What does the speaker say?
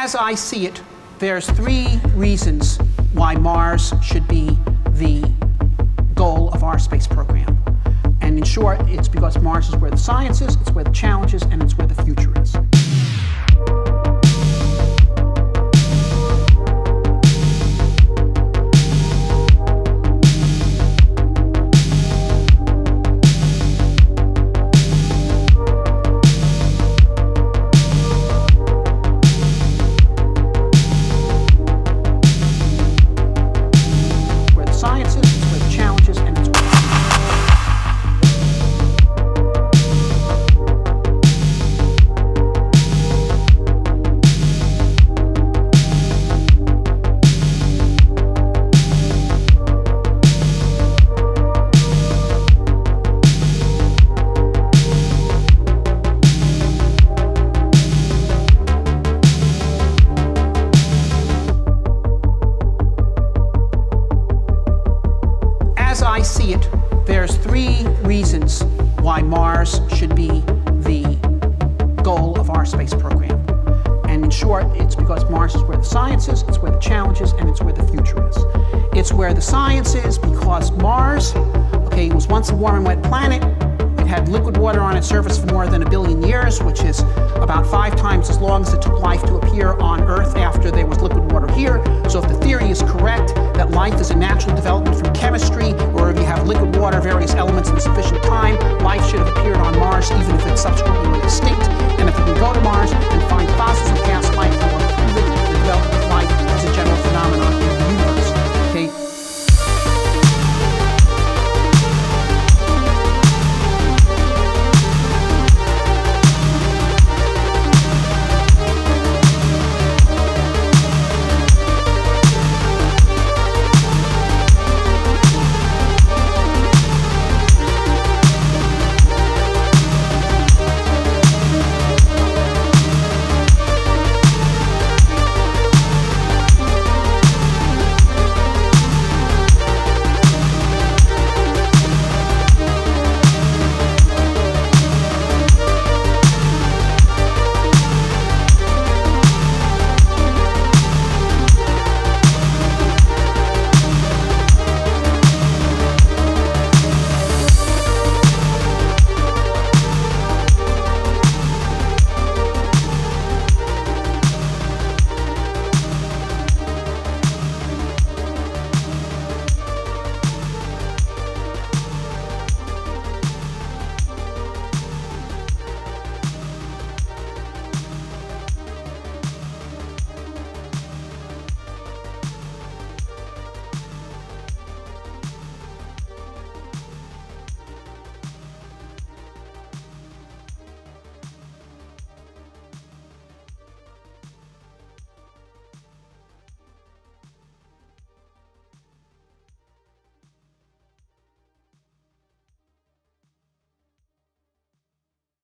As I see it, there's three reasons why Mars should be the goal of our space program. And in short, it's because Mars is where the science is, it's where the challenge is, and it's where the future is. As I see it, there's three reasons why Mars should be the goal of our space program. And in short, it's because Mars is where the science is, it's where the challenge is, and it's where the future is. It's where the science is because Mars, it was once a warm and wet planet. It had liquid water on its surface for more than 1 billion years, which is about 5 times as long as it took life to appear on Earth after there was liquid water here. So if the theory is correct that life is a natural development from chemistry, or if you have liquid water, various elements in sufficient time, life should have appeared on Mars even if it subsequently went extinct. And if we can go to Mars and find fossils of